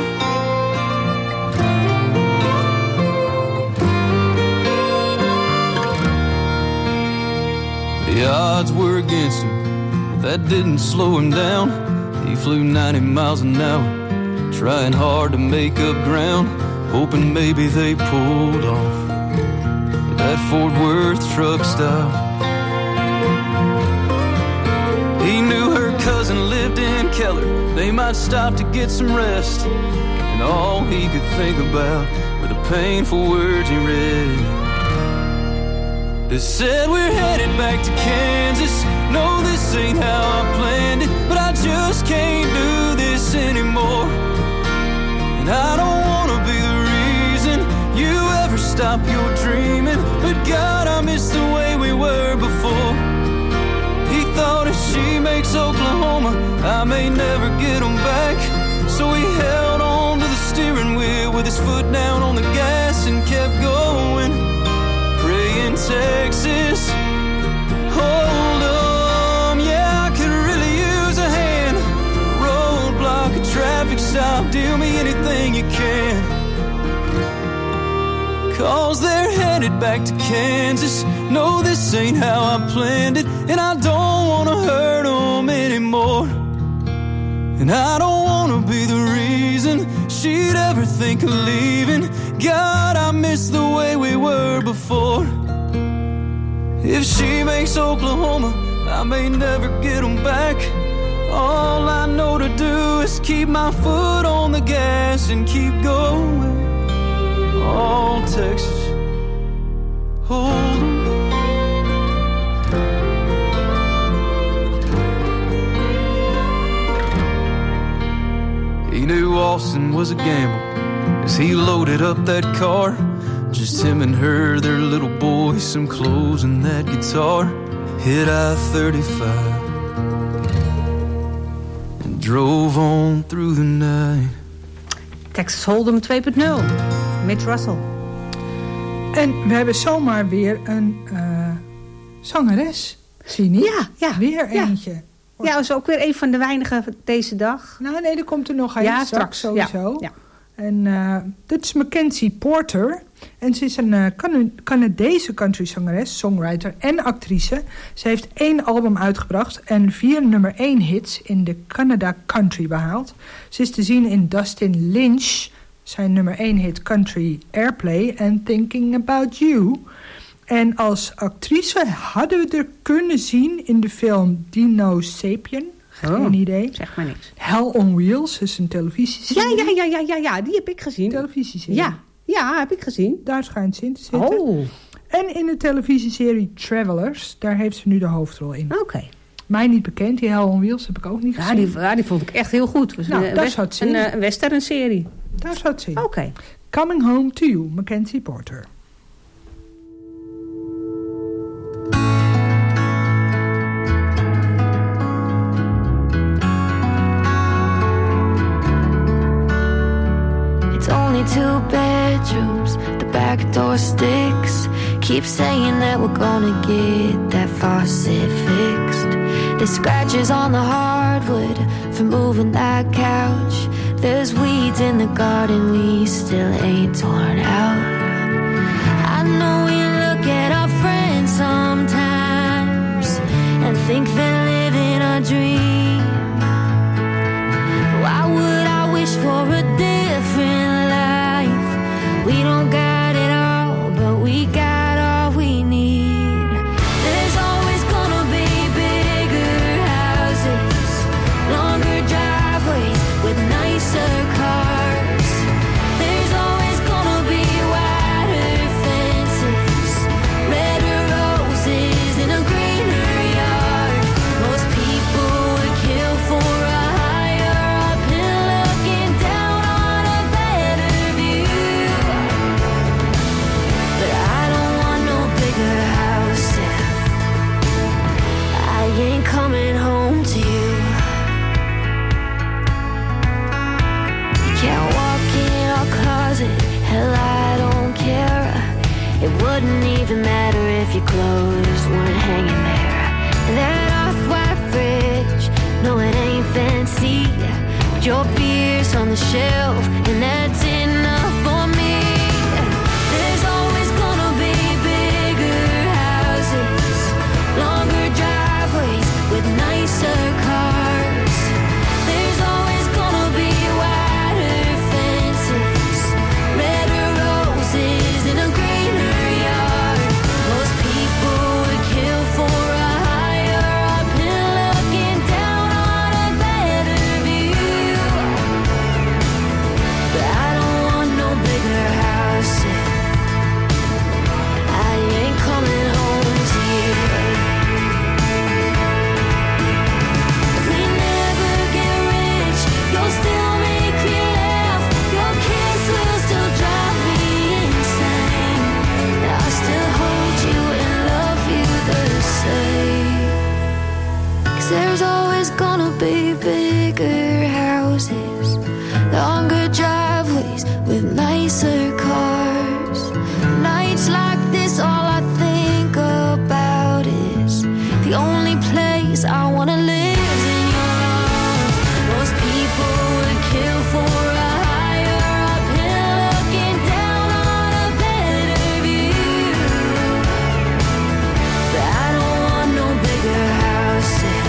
The odds were against him, but that didn't slow him down. He flew ninety miles an hour, trying hard to make up ground, hoping maybe they pulled off at that Fort Worth truck stop. He knew her cousin lived in Keller, they might stop to get some rest, and all he could think about were the painful words he read. They said we're headed back to Kansas. No, this ain't how I planned it, but I just can't do this anymore. And I don't wanna be the reason you ever stop your dreaming, but God, I miss the way we were before. He thought if she makes Oklahoma, I may never get him back. So he held on to the steering wheel with his foot down on the gas and kept going. Praying Texas, hold 'em. Yeah, I could really use a hand. Roadblock, a traffic stop, do me anything you can. Cause they're headed back to Kansas. No, this ain't how I planned it, and I don't wanna hurt 'em anymore. And I don't wanna be the reason she'd ever think of leaving. God, I miss the way we were before. If she makes Oklahoma, I may never get 'em back. All I know to do is keep my foot on the gas and keep going. Oh, Texas, hold 'em. He knew Austin was a gamble as he loaded up that car. Just him and her, their little boy, some clothes and that guitar. Hit I thirty-five and drove on through the night. Texas Hold'em twee punt nul. Mitch Russell. En we hebben zomaar weer een uh, zangeres. Zie je? Ja, ja. Weer ja. eentje. Ja, dat is ook weer een van de weinigen deze dag. Nou nee, er komt er nog een. Ja, straks, straks sowieso. Ja, ja. En uh, dit is Mackenzie Porter. En ze is een uh, Can- Canadese countryzangeres, songwriter en actrice. Ze heeft één album uitgebracht en vier nummer één hits in de Canada Country behaald. Ze is te zien in Dustin Lynch, zijn nummer één hit Country Airplay en Thinking About You. En als actrice hadden we er kunnen zien in de film Dino Sapien. Geen oh, idee. Zeg maar niks. Hell on Wheels is een televisieserie. Ja, ja, ja, ja, ja, ja, die heb ik gezien. Televisieserie. Ja, ja, heb ik gezien. Daar schijnt ze in te zitten. Oh. En in de televisieserie Travelers, daar heeft ze nu de hoofdrol in. Oké. Okay. Mij niet bekend, die Hell on Wheels heb ik ook niet ja, gezien. Die, ja, die vond ik echt heel goed. Was nou, een, daar west, zat ze in. Een, een western serie. Daar zat ze in. Oké. Okay. Coming Home to You, Mackenzie Porter. Only two bedrooms, the back door sticks. Keep saying that we're gonna get that faucet fixed. There's scratches on the hardwood from moving that couch. There's weeds in the garden we still ain't torn out. I know we look at our friends sometimes and think they're living a dream. Why would I Can't walk in our closet, hell I don't care. It wouldn't even matter if your clothes weren't hanging there. And that off-white fridge, no it ain't fancy, but your beer's on the shelf, and that's enough for me. There's always gonna be bigger houses, longer driveways with nicer cars. There's always gonna be wider fences, redder roses in a greener yard. Most people would kill for a higher up hill looking down on a better view. But I don't want no bigger houses. I ain't coming home to you. If we never get rich, you'll still make me laugh. Your kiss will still drive me insane. I'll still hold you and love you the same. 'Cause there's always gonna be bigger houses, longer driveways with nicer cars. Nights like this, all I think about is the only place I wanna live is in your arms. Most people would kill for a higher up hill looking down on a better view. But I don't want no bigger houses.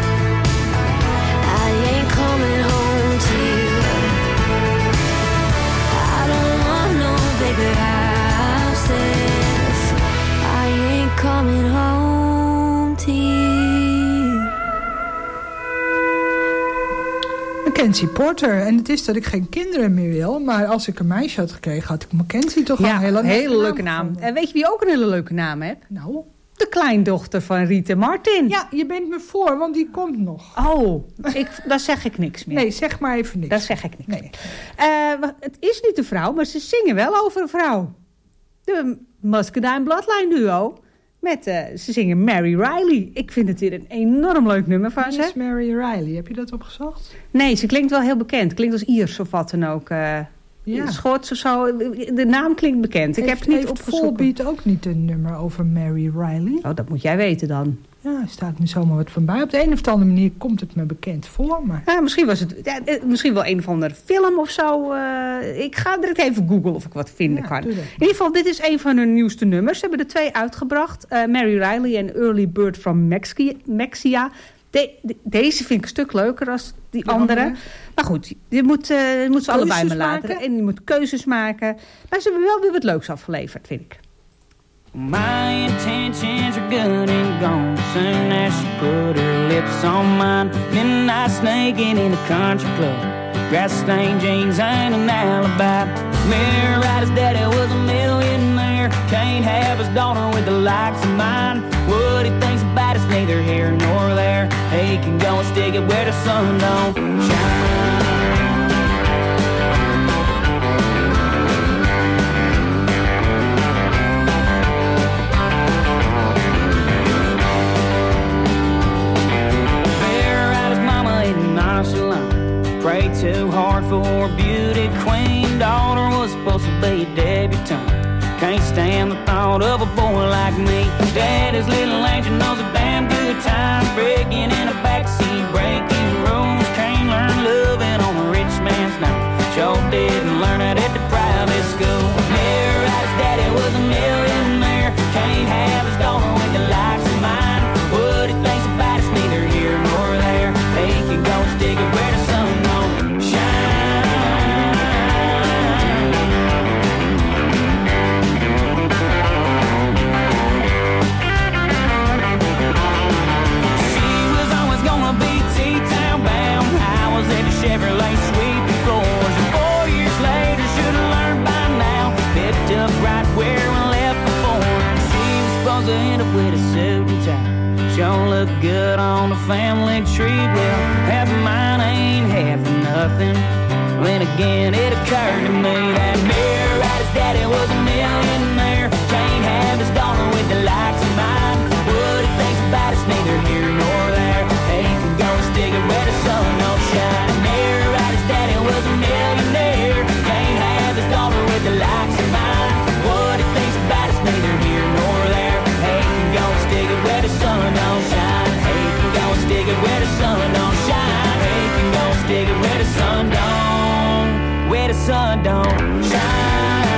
I ain't coming home to you. I don't want no bigger houses. I ain't coming home to you. Mackenzie Porter. En het is dat ik geen kinderen meer wil. Maar als ik een meisje had gekregen, had ik Mackenzie toch wel Ja, een hele, hele leuke naam. En weet je wie ook een hele leuke naam heeft? Nou? De kleindochter van Riet en Martin. Ja, je bent me voor, want die komt nog. Oh, ik, daar zeg ik niks meer. Nee, zeg maar even niks. Daar zeg ik niks meer. Uh, het is niet een vrouw, maar ze zingen wel over een vrouw. De Muscadine Bloodline duo. Met, uh, ze zingen Mary Riley. Ik vind het weer een enorm leuk nummer van Wie is ze. Mary Riley? Heb je dat opgezocht? Nee, ze klinkt wel heel bekend. Klinkt als Iers of wat dan ook. Uh, Ja. Schots of zo. De naam klinkt bekend. Ik heeft, heb het niet heeft opgezocht. Volbeat ook niet een nummer over Mary Riley? Oh, dat moet jij weten dan. Ja, er staat nu zomaar wat van bij. Op de een of andere manier komt het me bekend voor. Maar... Ja, misschien was het ja, misschien wel een of andere film of zo. Uh, ik ga direct even googlen of ik wat vinden Ja, kan. doe In dat. ieder geval, dit is een van hun nieuwste nummers. Ze hebben er twee uitgebracht. Uh, Mary Riley en Early Bird from Mexi- Mexia. De, de, deze vind ik een stuk leuker dan die, Die andere. andere. Maar goed, je moet, uh, je moet ze Keuzes allebei maar laten. maken? En je moet keuzes maken. Maar ze hebben wel weer wat leuks afgeleverd, vind ik. My intentions are good and gone. Soon as she put her lips on mine, midnight sneaking in the country club. Grass stained jeans ain't an alibi. Mirror right, his daddy was a millionaire. Can't have his daughter with the likes of mine. What he thinks about is neither here nor there. He can go and stick it where the sun don't shine. Pray too hard for a beauty queen. Daughter was supposed to be a debutante. Can't stand the thought of a boy like me. Daddy's little angel knows a damn good time. Breaking in a backseat, breaking rules. Can't learn loving on a rich man's dime. Sure didn't learn it at the private school. Never his daddy was a millionaire. Can't have his daughter with the likes of mine. What he thinks about is neither here nor there. He can go and stick it where the sun don't shine. She was always gonna be T-Town bound. I was at the Chevrolet sweeping floors. And four years later, should've learned by now. Picked up right where we left before. She was supposed to end up with a suit and tie. Sure look good on the family tree. Well, half of mine ain't half of nothing. Then again, it occurred to me that Mary Riley's daddy was a millionaire. Can't have his daughter with the likes of mine. What he thinks about it's neither here nor there. He can go and stick it where the sun don't shine. Mary Riley's daddy was a millionaire. sun don't shine,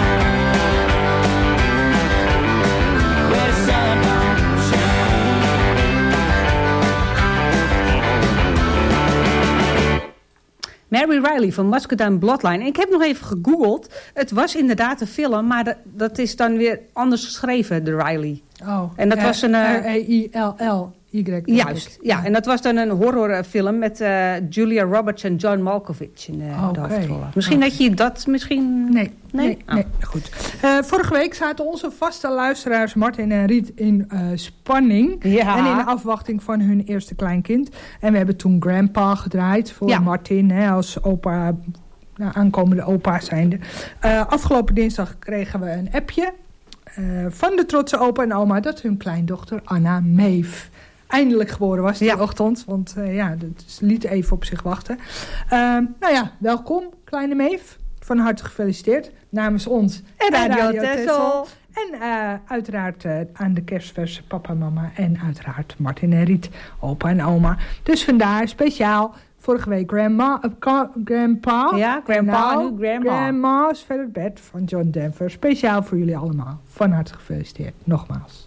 where the sun don't shine. Mary Riley van Muscadine Bloodline. En ik heb nog even gegoogeld. Het was inderdaad een film, maar dat, dat is dan weer anders geschreven, de Riley. Oh, en dat was een R E I L L Y. Juist, ja. En dat was dan een horrorfilm met uh, Julia Roberts en John Malkovich in uh, oh, de okay. hoofdrollen. Misschien okay. dat je dat misschien... Nee, nee, nee, oh. nee. Goed. Uh, vorige week zaten onze vaste luisteraars Martin en Riet in uh, spanning. Ja. En in afwachting van hun eerste kleinkind. En we hebben toen Grandpa gedraaid voor ja. Martin hè, als opa, nou, aankomende opa zijnde. Uh, afgelopen dinsdag kregen we een appje uh, van de trotse opa en oma dat hun kleindochter Anna Maeve eindelijk geboren was die ja. ochtend. Want uh, ja, dat liet even op zich wachten. Uh, nou ja, welkom kleine Maeve. Van harte gefeliciteerd. Namens ons en Radio, Radio Texel. En uh, uiteraard uh, aan de kerstverse papa en mama. En uiteraard Martin en Riet, opa en oma. Dus vandaar speciaal vorige week grandma, uh, grandpa. Ja, grandpa en nu grandma. Grandma's Feathered Bed van John Denver. Speciaal voor jullie allemaal. Van harte gefeliciteerd. Nogmaals.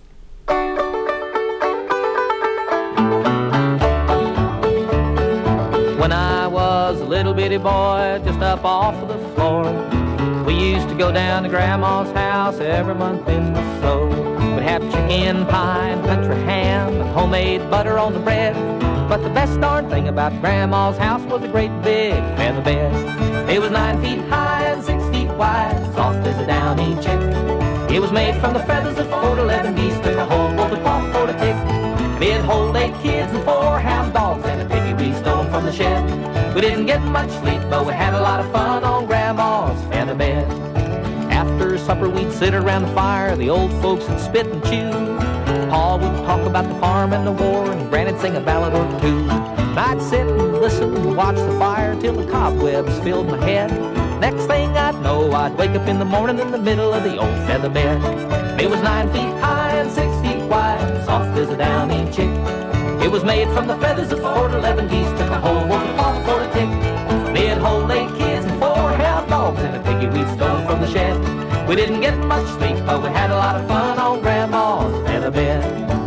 When I was a little bitty boy, just up off of the floor, we used to go down to Grandma's house every month in the snow. We'd have chicken pie and country ham and homemade butter on the bread. But the best darn thing about Grandma's house was a great big feather bed. It was nine feet high and six feet wide, soft as a downy chick. It was made from the feathers of four to eleven geese, took a whole bowl of cloth for the tick. It'd hold eight kids and four hound dogs and a piggy we stole from the shed. We didn't get much sleep, but we had a lot of fun on Grandma's feather bed. After supper we'd sit around the fire, the old folks would spit and chew. Pa would talk about the farm and the war, and Granny'd sing a ballad or two. And I'd sit and listen and watch the fire till the cobwebs filled my head. Next thing I'd know, I'd wake up in the morning in the middle of the old feather bed. It was nine feet high and six feet wide, soft as a downy chick. It was made from the feathers of four to eleven geese, took a whole wolf off for a tick. It'd hold eight kids and four hound dogs and a piggy we stole from the shed. We didn't get much sleep, but we had a lot of fun on Grandma's feather bed.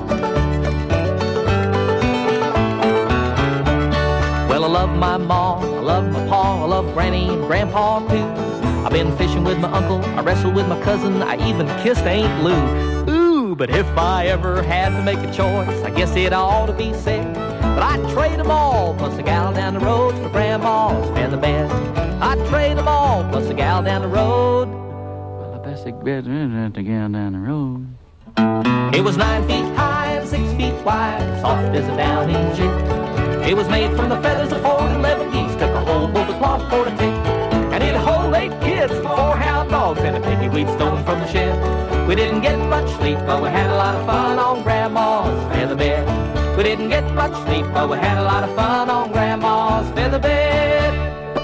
Well, I love my ma, I love my pa, I love Granny and Grandpa too. I've been fishing with my uncle, I wrestled with my cousin, I even kissed Aunt Lou. Ooh, but if I ever had to make a choice, I guess it ought to be said, but I'd trade them all, plus a gal down the road for Grandma's feather bed. I'd trade them all, plus a gal down the road. Well, I best get the gal down the road. It was nine feet high and six feet wide, soft as a downy chick. It was made from the feathers of four to eleven geese, took a whole bolt of cloth for the tick. And it'd hold eight kids, four hound dogs, and a piggy we'd stolen from the shed. We didn't get much sleep, but we had a lot of fun on Grandma's feather bed. We didn't get much sleep, but we had a lot of fun on Grandma's feather bed.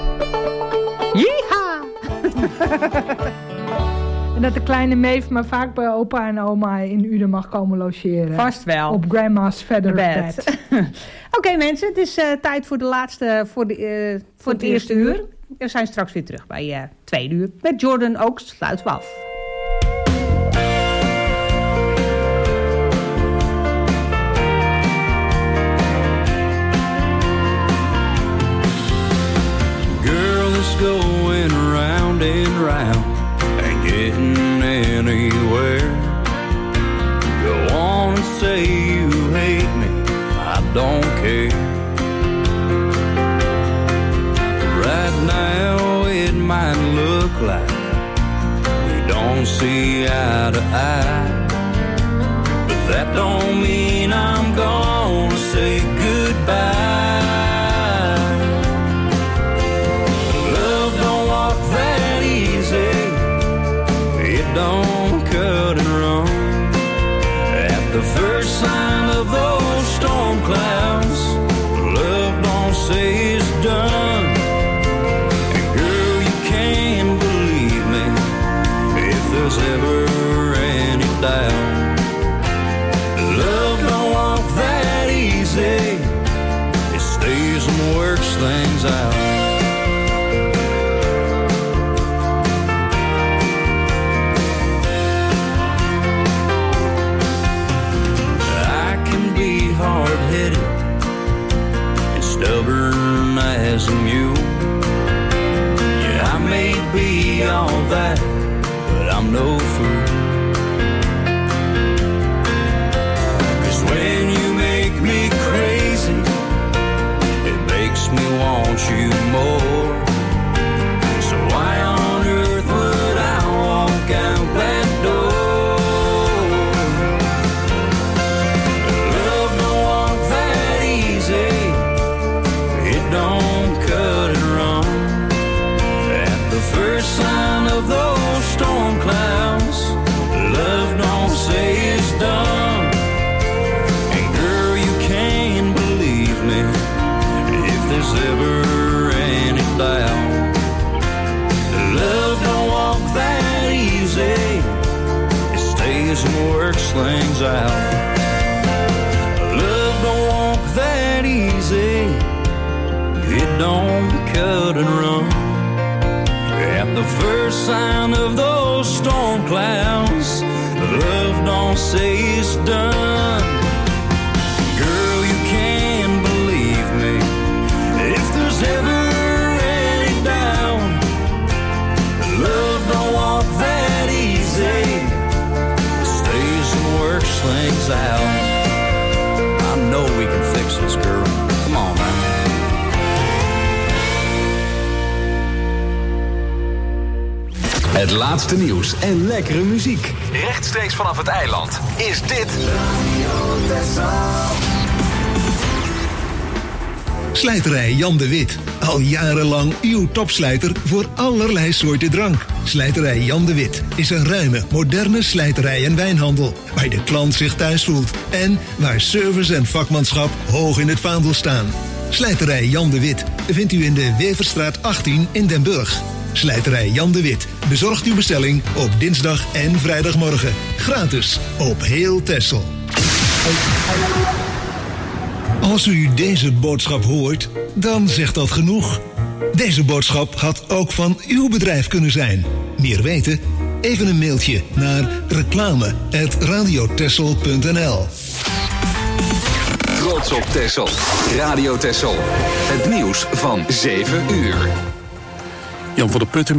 Yeeha! En dat de kleine Maeve maar vaak bij opa en oma in Uden mag komen logeren. Vast wel. Op Grandma's feather bed. Oké okay, mensen, het is uh, tijd voor de laatste, voor, de, uh, voor, voor het, het eerste uur. uur. We zijn straks weer terug bij uh, tweede uur. Met Jordan Oaks sluiten we af. Girl is going round and round, ain't getting anywhere. Go on and say you hate me, I don't care. Right now it might look like we don't see eye to eye, but that don't mean I'm gonna say goodbye. Love don't walk that easy, it don't cut and run. At the first sign of those storm clouds, love don't say it's done. And girl, you can believe me if there's ever any doubt. Love don't walk that easy, it stays and works things out. I'll be all that, but I'm no fool. 'Cause when you make me crazy, it makes me want you more. So why on earth would I walk out that door? Love don't walk that easy. It don't cut and run. At the first sign of those storm clouds, love don't say it's done. And girl, you can believe me if there's ever any doubt. Love don't walk that easy. It stays and works things out. Love don't walk that easy. It don't cut and run. At the first sign of those storm clouds, love don't say it's done. Girl, you can believe me if there's ever any doubt. Love don't walk that easy. It stays and works things out. I know we can fix this, girl. Come on, man. Het laatste nieuws en lekkere muziek. Rechtstreeks vanaf het eiland is dit Radio Texel. Slijterij Jan de Wit. Al jarenlang uw topslijter voor allerlei soorten drank. Slijterij Jan de Wit is een ruime, moderne slijterij en wijnhandel. Waar de klant zich thuis voelt. En waar service en vakmanschap hoog in het vaandel staan. Slijterij Jan de Wit vindt u in de Weverstraat achttien in Den Burg. Slijterij Jan de Wit bezorgt uw bestelling op dinsdag en vrijdagmorgen. Gratis op heel Texel. Als u deze boodschap hoort, dan zegt dat genoeg. Deze boodschap had ook van uw bedrijf kunnen zijn. Meer weten? Even een mailtje naar reclame apenstaartje radiotexel punt n l. Trots op Texel. Radio Texel. Het nieuws van zeven uur. Jan van der Putten.